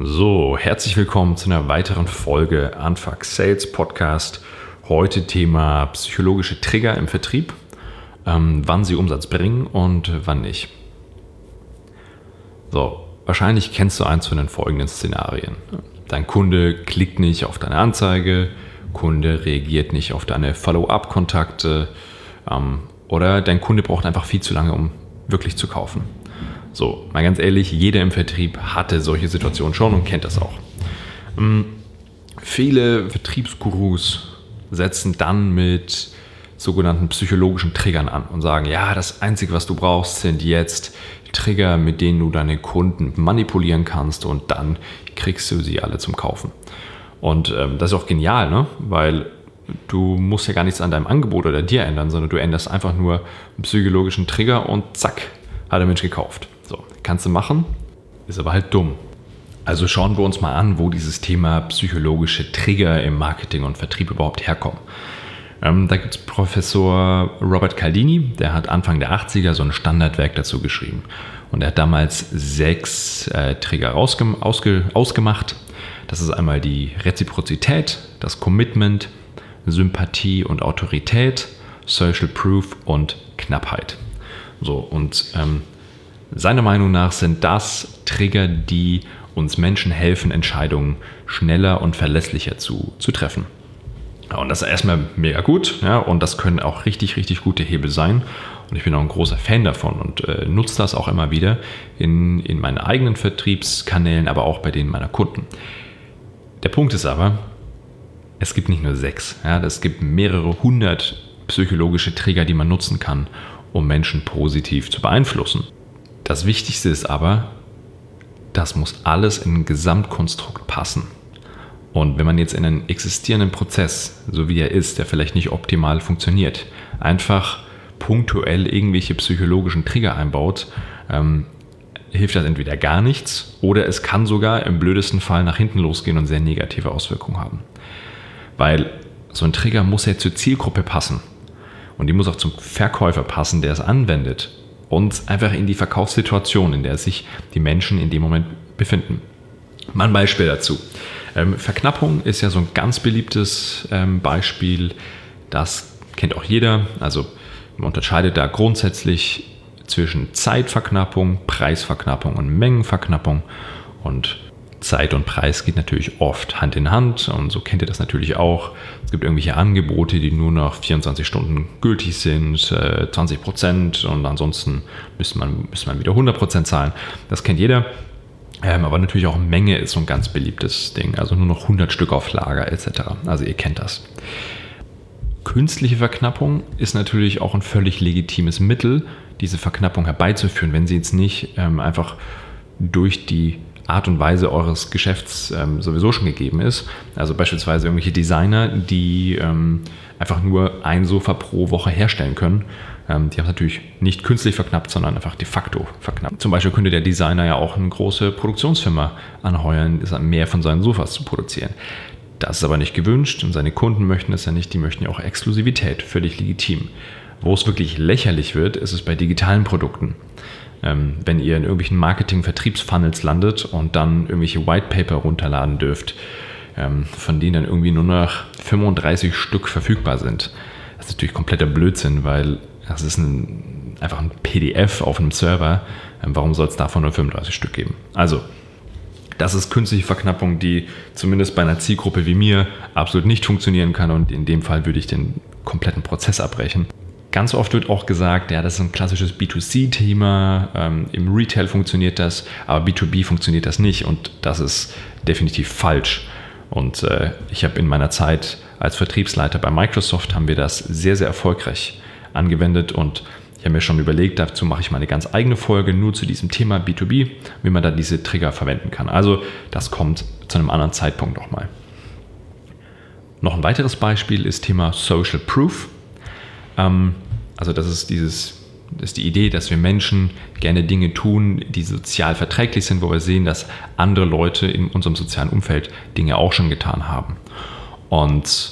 So, herzlich willkommen zu einer weiteren Folge Unfuck Sales Podcast. Heute Thema psychologische Trigger im Vertrieb, wann sie Umsatz bringen und wann nicht. So, wahrscheinlich kennst du eins von den folgenden Szenarien. Dein Kunde klickt nicht auf deine Anzeige, Kunde reagiert nicht auf deine Follow-up-Kontakte oder dein Kunde braucht einfach viel zu lange, um wirklich zu kaufen. So, mal ganz ehrlich, jeder im Vertrieb hatte solche Situationen schon und kennt das auch. Viele Vertriebsgurus setzen dann mit sogenannten psychologischen Triggern an und sagen, ja, das Einzige, was du brauchst, sind jetzt Trigger, mit denen du deine Kunden manipulieren kannst und dann kriegst du sie alle zum Kaufen. Und das ist auch genial, ne? Weil du musst ja gar nichts an deinem Angebot oder dir ändern, sondern du änderst einfach nur einen psychologischen Trigger und zack, hat der Mensch gekauft. So, kannst du machen, ist aber halt dumm. Also schauen wir uns mal an, wo dieses Thema psychologische Trigger im Marketing und Vertrieb überhaupt herkommen. Da gibt es Professor Robert Cialdini, der hat Anfang der 80er so ein Standardwerk dazu geschrieben. Und er hat damals 6 Trigger ausgemacht. Das ist einmal die Reziprozität, das Commitment, Sympathie und Autorität, Social Proof und Knappheit. So, und seiner Meinung nach sind das Trigger, die uns Menschen helfen, Entscheidungen schneller und verlässlicher zu treffen. Ja, und das ist erstmal mega gut, ja, und das können auch richtig, richtig gute Hebel sein. Und ich bin auch ein großer Fan davon und nutze das auch immer wieder in meinen eigenen Vertriebskanälen, aber auch bei denen meiner Kunden. Der Punkt ist aber, es gibt nicht nur 6, ja, es gibt mehrere hundert psychologische Trigger, die man nutzen kann, um Menschen positiv zu beeinflussen. Das Wichtigste ist aber, das muss alles in ein Gesamtkonstrukt passen. Und wenn man jetzt in einen existierenden Prozess, so wie er ist, der vielleicht nicht optimal funktioniert, einfach punktuell irgendwelche psychologischen Trigger einbaut, hilft das entweder gar nichts oder es kann sogar im blödesten Fall nach hinten losgehen und sehr negative Auswirkungen haben. Weil so ein Trigger muss ja zur Zielgruppe passen. Und die muss auch zum Verkäufer passen, der es anwendet. Und einfach in die Verkaufssituation, in der sich die Menschen in dem Moment befinden. Mal ein Beispiel dazu. Verknappung ist ja so ein ganz beliebtes Beispiel. Das kennt auch jeder. Also man unterscheidet da grundsätzlich zwischen Zeitverknappung, Preisverknappung und Mengenverknappung. Und Zeit und Preis geht natürlich oft Hand in Hand und so kennt ihr das natürlich auch. Es gibt irgendwelche Angebote, die nur noch 24 Stunden gültig sind, 20% und ansonsten müsste man wieder 100% zahlen. Das kennt jeder, aber natürlich auch Menge ist so ein ganz beliebtes Ding, also nur noch 100 Stück auf Lager etc. Also ihr kennt das. Künstliche Verknappung ist natürlich auch ein völlig legitimes Mittel, diese Verknappung herbeizuführen, wenn sie jetzt nicht einfach durch die Art und Weise eures Geschäfts sowieso schon gegeben ist. Also beispielsweise irgendwelche Designer, die einfach nur ein Sofa pro Woche herstellen können. Die haben es natürlich nicht künstlich verknappt, sondern einfach de facto verknappt. Zum Beispiel könnte der Designer ja auch eine große Produktionsfirma anheuern, mehr von seinen Sofas zu produzieren. Das ist aber nicht gewünscht und seine Kunden möchten es ja nicht, die möchten ja auch Exklusivität, völlig legitim. Wo es wirklich lächerlich wird, ist es bei digitalen Produkten. Wenn ihr in irgendwelchen Marketing-Vertriebsfunnels landet und dann irgendwelche Whitepaper runterladen dürft, von denen dann irgendwie nur noch 35 Stück verfügbar sind. Das ist natürlich kompletter Blödsinn, weil das ist einfach ein PDF auf einem Server. Warum soll es davon nur 35 Stück geben? Also, das ist künstliche Verknappung, die zumindest bei einer Zielgruppe wie mir absolut nicht funktionieren kann und in dem Fall würde ich den kompletten Prozess abbrechen. Ganz oft wird auch gesagt, ja, das ist ein klassisches B2C-Thema, im Retail funktioniert das, aber B2B funktioniert das nicht und das ist definitiv falsch. Und ich habe in meiner Zeit als Vertriebsleiter bei Microsoft haben wir das sehr, sehr erfolgreich angewendet und ich habe mir schon überlegt, dazu mache ich mal eine ganz eigene Folge nur zu diesem Thema B2B, wie man da diese Trigger verwenden kann. Also das kommt zu einem anderen Zeitpunkt nochmal. Noch ein weiteres Beispiel ist Thema Social Proof. Also das ist die Idee, dass wir Menschen gerne Dinge tun, die sozial verträglich sind, wo wir sehen, dass andere Leute in unserem sozialen Umfeld Dinge auch schon getan haben. Und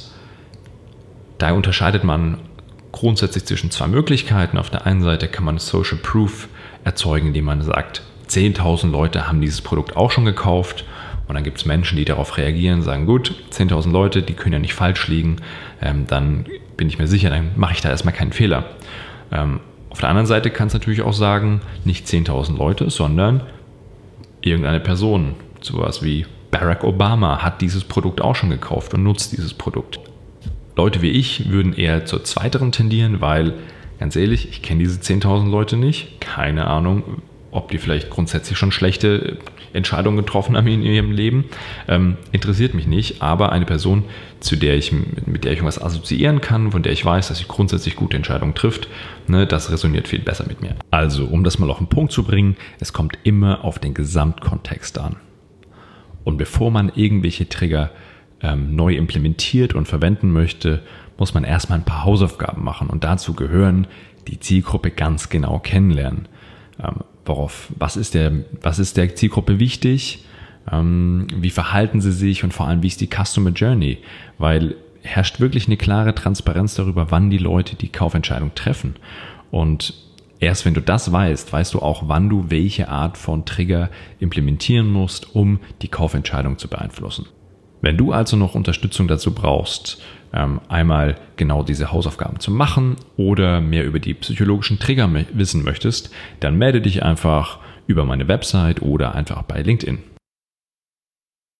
da unterscheidet man grundsätzlich zwischen 2 Möglichkeiten. Auf der einen Seite kann man Social Proof erzeugen, indem man sagt, 10.000 Leute haben dieses Produkt auch schon gekauft Und dann gibt es Menschen, die darauf reagieren, sagen, gut, 10.000 Leute, die können ja nicht falsch liegen, dann bin ich mir sicher, dann mache ich da erstmal keinen Fehler. Auf der anderen Seite kannst du natürlich auch sagen, nicht 10.000 Leute, sondern irgendeine Person, sowas wie Barack Obama hat dieses Produkt auch schon gekauft und nutzt dieses Produkt. Leute wie ich würden eher zur zweiteren tendieren, weil, ganz ehrlich, ich kenne diese 10.000 Leute nicht, keine Ahnung, ob die vielleicht grundsätzlich schon schlechte Entscheidungen getroffen haben in ihrem Leben, interessiert mich nicht, aber eine Person, mit der ich irgendwas assoziieren kann, von der ich weiß, dass sie grundsätzlich gute Entscheidungen trifft, ne, das resoniert viel besser mit mir. Also, um das mal auf den Punkt zu bringen, es kommt immer auf den Gesamtkontext an. Und bevor man irgendwelche Trigger neu implementiert und verwenden möchte, muss man erstmal ein paar Hausaufgaben machen und dazu gehören, die Zielgruppe ganz genau kennenlernen. Was ist der Zielgruppe wichtig? Wie verhalten sie sich und vor allem, wie ist die Customer Journey? Weil herrscht wirklich eine klare Transparenz darüber, wann die Leute die Kaufentscheidung treffen. Und erst wenn du das weißt, weißt du auch, wann du welche Art von Trigger implementieren musst, um die Kaufentscheidung zu beeinflussen. Wenn du also noch Unterstützung dazu brauchst, einmal genau diese Hausaufgaben zu machen oder mehr über die psychologischen Trigger wissen möchtest, dann melde dich einfach über meine Website oder einfach bei LinkedIn.